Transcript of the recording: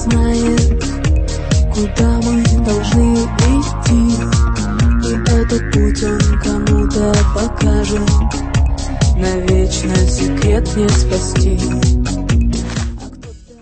знает, куда мы должны идти, и этот путь он кому-то покажет. Навечно секрет не спасти.